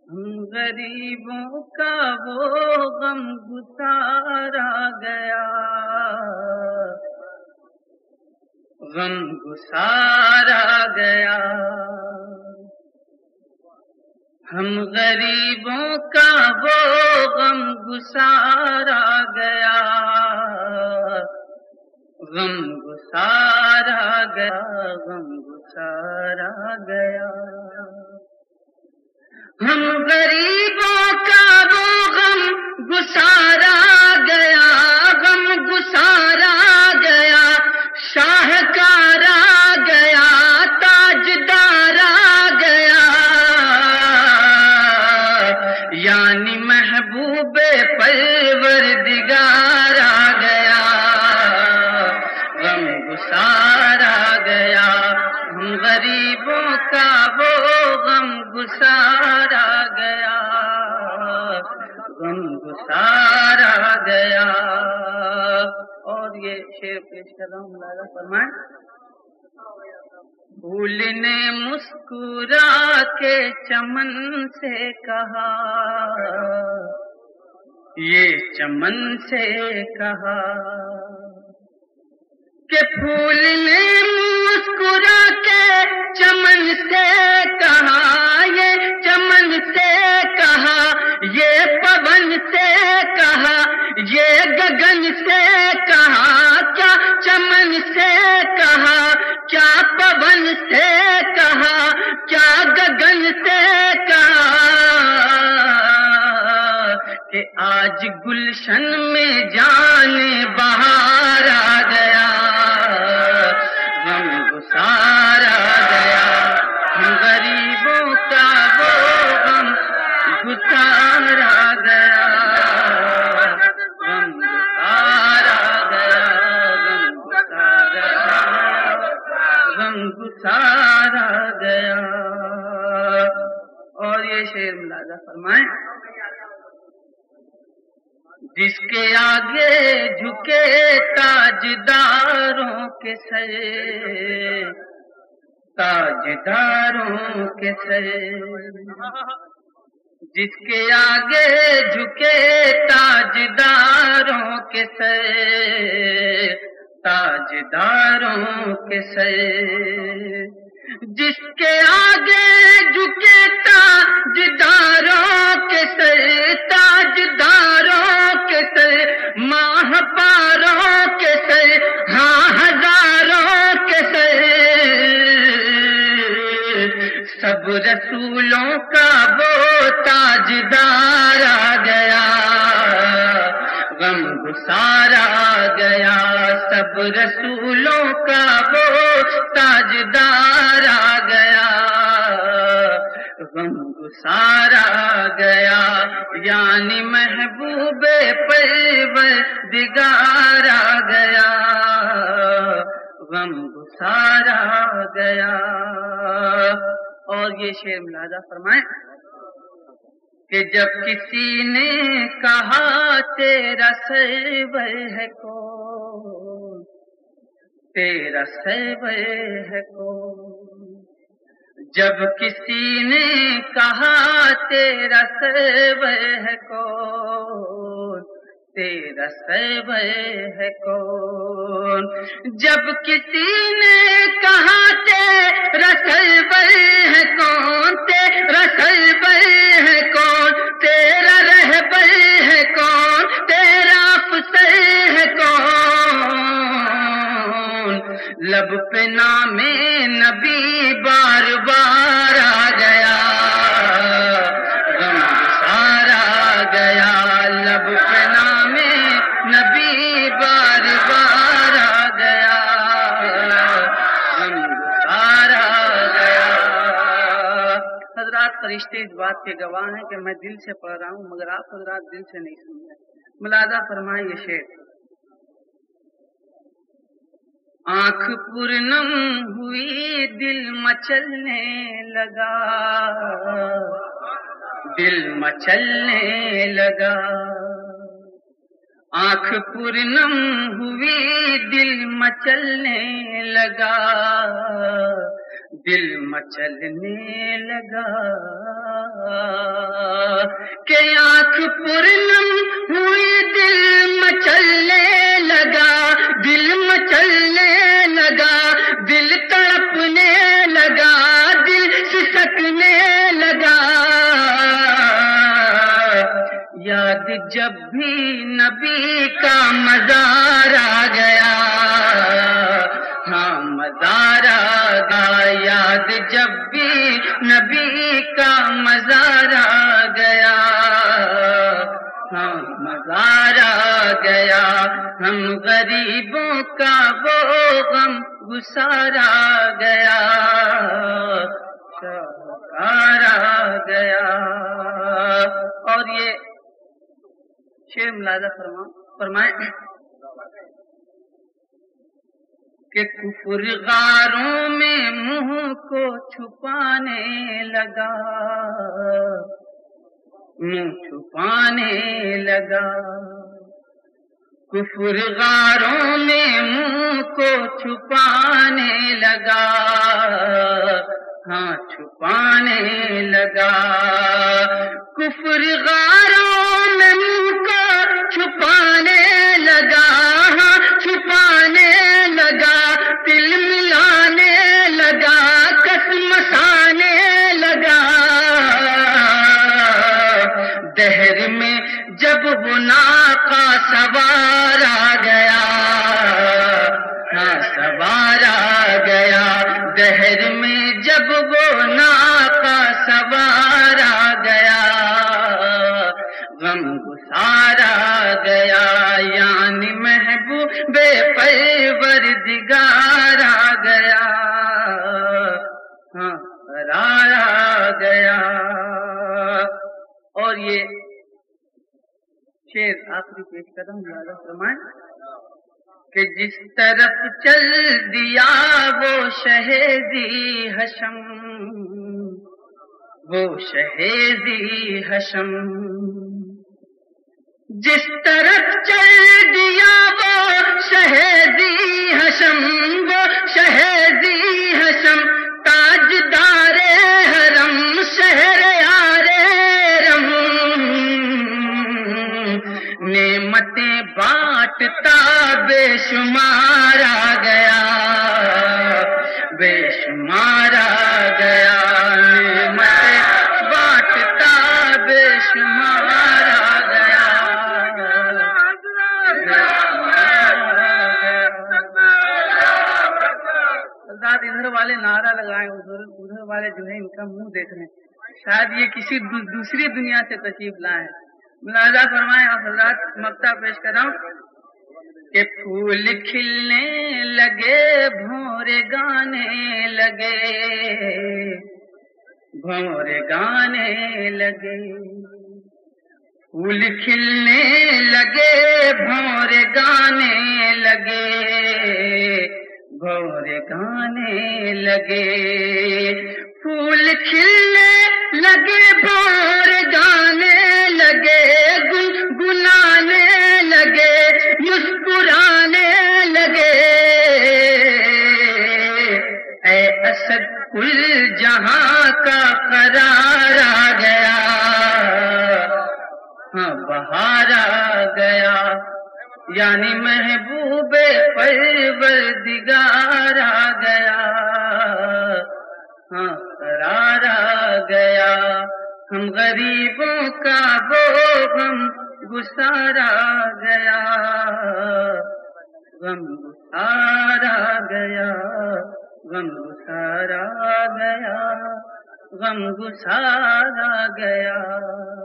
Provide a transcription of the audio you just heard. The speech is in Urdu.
ہم غریبوں کا وہ غم گسارا گیا، غم گسارا گیا۔ ہم غریبوں کا وہ غم گسارا گیا، غم گسارا گیا، غم گسارا گیا۔ ہم غریبوں کا وہ غم گسارا گیا، غم گسارا گیا، شاہکار آ گیا، تاجدار آ گیا، یعنی محبوب پروردگار آ گیا، غم گسارا گیا۔ ہم غریبوں کا وہ غم گسارا گیا، غم گسارا گیا۔ اور یہ شعر پیش کر رہا ہوں، ملاحظہ فرمائیں۔ پھول نے مسکرا کے چمن سے کہا، یہ چمن سے کہا کہ پھول نے مسکرا کے چمن سے کہا، یہ چمن سے کہا، یہ پون سے کہا، یہ گگن سے کہا، کیا چمن سے کہا، کیا پون سے کہا، کیا گگن سے کہا کہ آج گلشن میں جان بہار آ گیا، غم گسارا گیا۔ ہم غریبوں کا وہ غم گسارا گیا، غم گسارا گیا، غم گسارا گیا، غم گسارا گیا۔ اور یہ شعر ملاحظہ فرمائیں۔ جس کے آگے جھکے تاجداروں کے سر، تاجداروں کے سر، جس کے آگے جھکے تاجداروں کے سر، تاجداروں کے سر، جس کے آگے جھکے تاجداروں کے سر، تاجداروں کے سر، ماہ پاروں کے سر، ہاں ہزاروں کے سر، سب رسولوں کا وہ تاجدار آ گیا، غم گسارا گیا، سب رسولوں کا وہ تاجدار آ گیا، غم گسارا گیا، یعنی محبوب پروردگار آ گیا، غم گسارا گیا۔ اور یہ شعر ملاحظہ فرمائیں کہ جب کسی نے کہا تیرا سرور ہے کون، تیرا سرور ہے کون، جب کسی نے کہا تیرا سرور ہے کون، تیرا سرور ہے کون، جب کسی نے کہا تیرا سرور ہے کون، تیرا سرور ہے کون، تیرا رہبر ہے کون، تیرا افسر ہے کون، لب پہ نام نبی بار بار آ گیا، غم گسارا گیا، لب پہ نام نبی بار بار آ گیا، غم گسارا گیا۔ حضرات فرشتے اس بات کے گواہ ہیں کہ میں دل سے پڑھ رہا ہوں مگر آپ حضرات دل سے نہیں سن رہے۔ ملاحظہ فرمائیں یہ شعر۔ آنکھ پرنم ہوئی دل مچلنے لگا، دل مچلنے لگا، آنکھ پرنم ہوئی دل مچلنے لگا، دل مچلنے لگا کہ آنکھ پرنم ہوئی دل مچلنے لگا، دل مچلنے لگا، دل تڑپنے لگا، دل سسکنے لگا۔ یاد جب بھی نبی کا مزار آ گیا، ہاں مزار آ گیا، یاد جب بھی نبی کا مزار آ گیا، ہاں مزار آ گیا۔ ہم غریبوں کا وہ غم گسار آ گیا، شاہکار آ گیا۔ اور یہ شعر ملاحظہ فرمائیں کہ کفر غاروں میں منہ کو چھپانے لگا، منہ چھپانے لگا، کفر غاروں میں منہ کو چھپانے لگا، ہاں چھپانے لگا، کفر غاروں میں منہ کو چھپانے لگا، ہاں چھپانے لگا، دل ملانے لگا، قسم مسانے لگا۔ دہر میں جب وہ ناقہ سوار آ گیا، ہاں سوار آ گیا، دہر میں جب وہ ناقہ سوار آ گیا، غم گسار آ گیا، یعنی محبوب پروردگار آ گیا، ہاں قرار آ گیا۔ اور یہ شعر آخری پیش قدم یاد فرمائیں کہ جس طرف چل دیا وہ شہیدی حشم، وہ شہیدی حشم، جس طرف چل دیا وہ شہیدی حشم، وہ شہیدی حشم، تاجدار حرم شہر یار رم، نعمتیں بانٹتا بے شمار آ گیا، بے شمار آ گیا، نعمتیں بانٹتا بے شمار آ گیا۔ ادھر والے نعرہ لگائیں، ادھر والے جو ہے ان کا منہ دیکھ رہے ہیں، شاید یہ کسی دوسری دنیا سے تشریف لائے ہیں۔ ملاحظہ فرمائیں اور حضرات مقطع پیش کر رہا ہوں کہ پھول کھلنے لگے، بھونرے گانے لگے، بھونرے گانے لگے، پھول کھلنے لگے، بھونرے گانے لگے، بھونرے گانے لگے، پھول کھلنے لگے، بھونرے گانے لگے، گنگنانے لگے، مسکرانے لگے، اے اسد کل جہاں کا قرار آ گیا، ہاں بہار آ گیا، یعنی محبوب پروردگار آ گیا، ہاں قرار آ گیا، ہم غریبوں کا وہ غم گسار آ گیا، غم گسار آ گیا، غم گسار آ گیا، غم گسار آ گیا۔